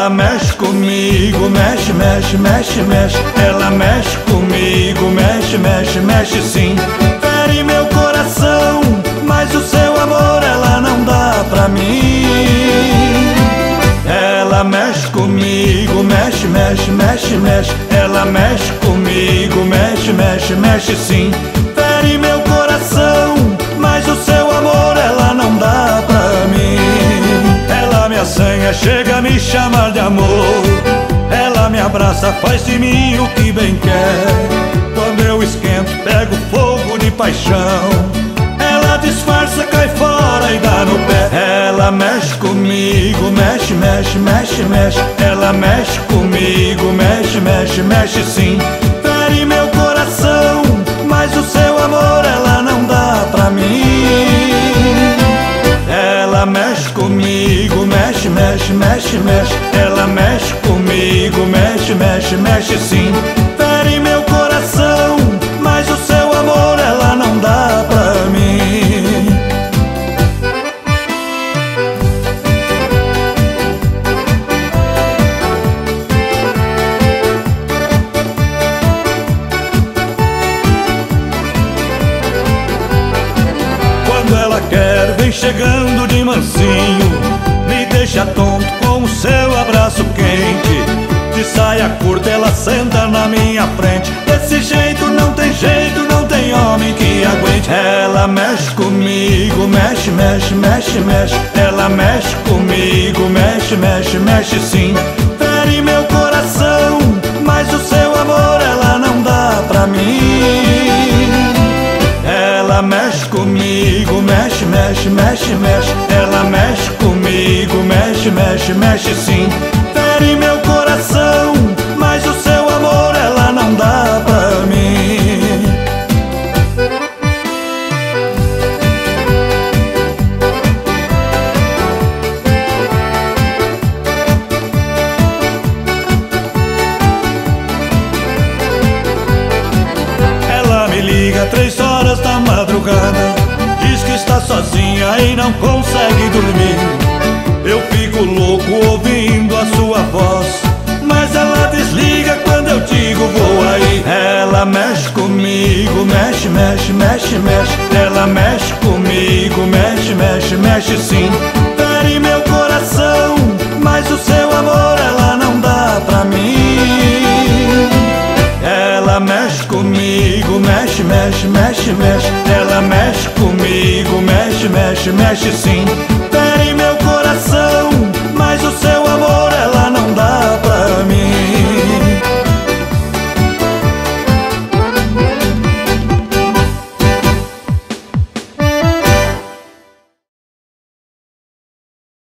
Ela mexe comigo, mexe, mexe, mexe, mexe. Ela mexe comigo, mexe, mexe, mexe sim. Fere meu coração, mas o seu amor ela não dá pra mim. Ela mexe comigo, mexe, mexe, mexe, mexe. Ela mexe comigo, mexe, mexe, mexe sim. Fere meu coração, mas o seu amor ela não dá pra mim. Ela me assanha, chega a me chamar de amor. Ela me abraça, faz de mim o que bem quer. Quando eu esquento, pego fogo de paixão. Ela disfarça, cai fora e dá no pé. Ela mexe comigo, mexe, mexe, mexe, mexe. Ela mexe comigo, mexe, mexe, mexe sim. Fere meu coração, mas o seu amor ela não dá pra mim. Ela mexe comigo, mexe, mexe, mexe, mexe. Ela mexe comigo, mexe, mexe, mexe sim. Fere meu coração, mas o seu amor ela não dá pra mim. Quando ela quer, vem chegando de mansinho, me deixa tonto com o seu abraço quente. De saia curta ela senta na minha frente. Desse jeito não tem jeito, não tem homem que aguente. Ela mexe comigo, mexe, mexe, mexe, mexe. Ela mexe comigo, mexe, mexe, mexe sim. Fere meu coração, mas o seu amor ela não dá pra mim. Ela mexe comigo, mexe, mexe, mexe, mexe. Ela mexe comigo, mexe, mexe, mexe sim. Fere meu coração, mas o seu amor ela não dá pra mim. Ela me liga 3 horas da madrugada, diz que está sozinha e não consegue dormir. Eu fico louco ouvindo a sua voz, mas ela desliga quando eu digo vou aí. Ela mexe comigo, mexe, mexe, mexe, mexe. Ela mexe comigo, mexe, mexe, mexe sim. Fere meu coração, mas o seu amor ela não dá pra mim. Ela mexe comigo, mexe, mexe, mexe, mexe. Ela mexe comigo, mexe, mexe, mexe sim. Fere